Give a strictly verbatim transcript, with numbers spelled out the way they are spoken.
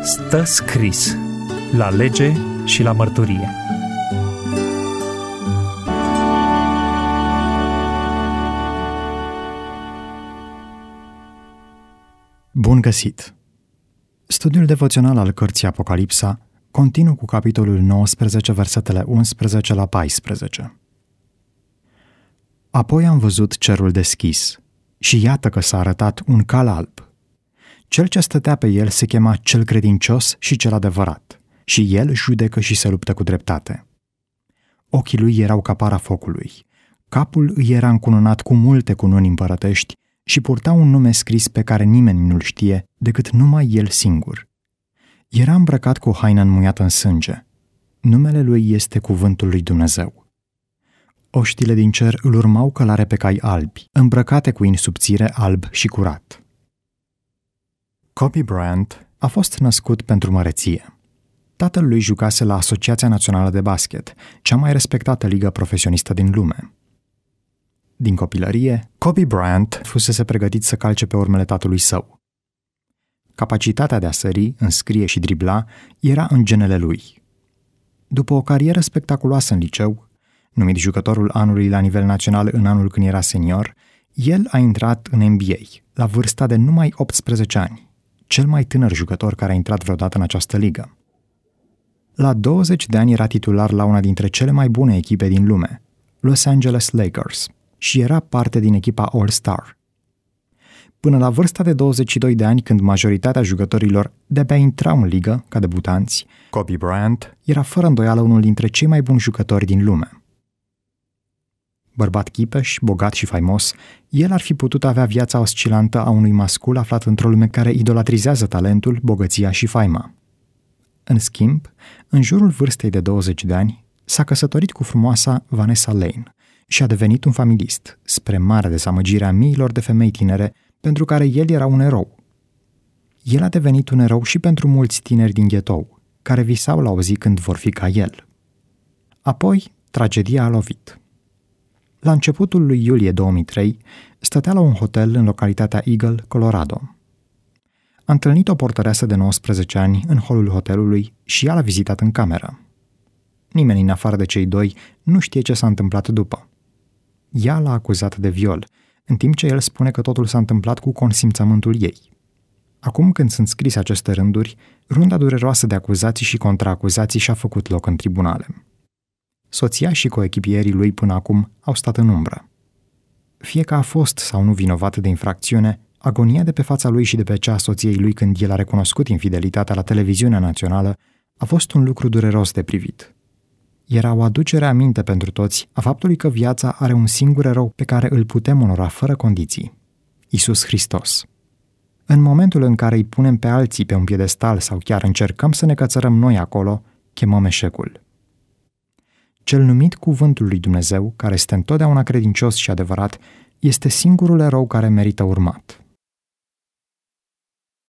Stă scris la lege și la mărturie. Bun găsit! Studiul devoțional al cărții Apocalipsa continuă cu capitolul nouăsprezece, versetele unsprezece la paisprezece. Apoi am văzut cerul deschis și iată că s-a arătat un cal alb. Cel ce stătea pe el se chema Cel credincios și Cel adevărat, și el judecă și se luptă cu dreptate. Ochii lui erau ca para focului, capul îi era încununat cu multe cununi împărătești și purta un nume scris pe care nimeni nu-l știe decât numai el singur. Era îmbrăcat cu o haină înmuiată în sânge. Numele lui este Cuvântul lui Dumnezeu. Oștile din cer îl urmau călare pe cai albi, îmbrăcate cu in subțire alb și curat. Kobe Bryant a fost născut pentru măreție. Tatăl lui jucase la Asociația Națională de Basket, cea mai respectată ligă profesionistă din lume. Din copilărie, Kobe Bryant fusese pregătit să calce pe urmele tatălui său. Capacitatea de a sări, înscrie și dribla era în genele lui. După o carieră spectaculoasă în liceu, numit jucătorul anului la nivel național în anul când era senior, el a intrat în N B A la vârsta de numai optsprezece ani, cel mai tânăr jucător care a intrat vreodată în această ligă. La douăzeci de ani era titular la una dintre cele mai bune echipe din lume, Los Angeles Lakers, și era parte din echipa All-Star. Până la vârsta de douăzeci și doi de ani, când majoritatea jucătorilor de-abia intrau în ligă ca debutanți, Kobe Bryant era fără îndoială unul dintre cei mai buni jucători din lume. Bărbat chipeș, bogat și faimos, el ar fi putut avea viața oscilantă a unui mascul aflat într-o lume care idolatrizează talentul, bogăția și faima. În schimb, în jurul vârstei de douăzeci de ani, s-a căsătorit cu frumoasa Vanessa Lane și a devenit un familist, spre mare dezamăgire a miilor de femei tinere pentru care el era un erou. El a devenit un erou și pentru mulți tineri din ghetou, care visau la o zi când vor fi ca el. Apoi, tragedia a lovit. La începutul lui iulie două mii trei, stătea la un hotel în localitatea Eagle, Colorado. A întâlnit o portăreasă de nouăsprezece ani în holul hotelului și ea l-a vizitat în cameră. Nimeni în afară de cei doi nu știe ce s-a întâmplat după. Ea l-a acuzat de viol, în timp ce el spune că totul s-a întâmplat cu consimțământul ei. Acum când sunt scrise aceste rânduri, runda dureroasă de acuzații și contraacuzații și-a făcut loc în tribunale. Soția și coechipierii lui până acum au stat în umbră. Fie că a fost sau nu vinovat de infracțiune, agonia de pe fața lui și de pe cea a soției lui când el a recunoscut infidelitatea la televiziunea națională a fost un lucru dureros de privit. Era o aducere aminte pentru toți a faptului că viața are un singur erou pe care îl putem onora fără condiții: Iisus Hristos. În momentul în care îi punem pe alții pe un piedestal sau chiar încercăm să ne cățărăm noi acolo, chemăm eșecul. Cel numit Cuvântul lui Dumnezeu, care este întotdeauna credincios și adevărat, este singurul erou care merită urmat.